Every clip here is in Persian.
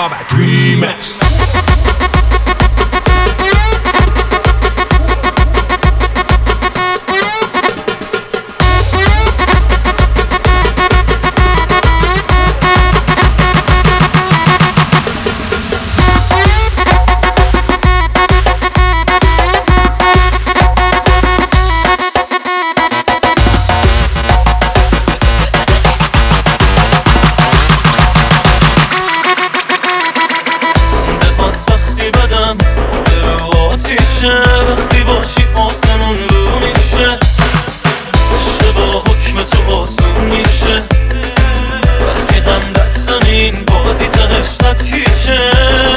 Bobak Remix. وقتی باشی آسمون رو میشه، عشق با حکم تو آسون میشه. وقتی هم دستم این بازی تنش سطحیشه،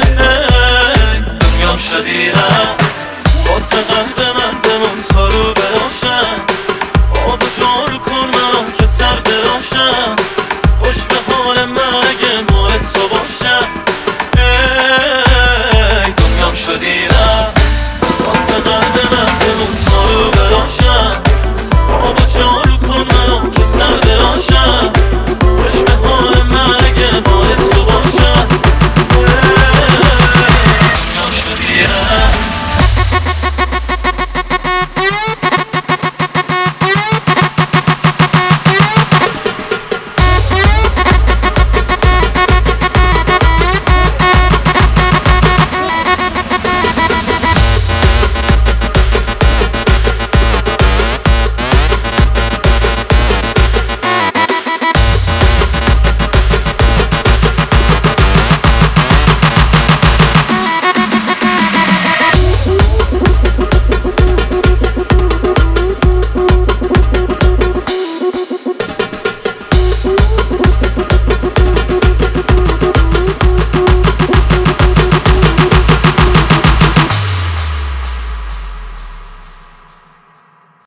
دنیام شدی رفت واسه قلب من بمون تا رو براشم. آب و جارو کن منو که سر براشم. خوش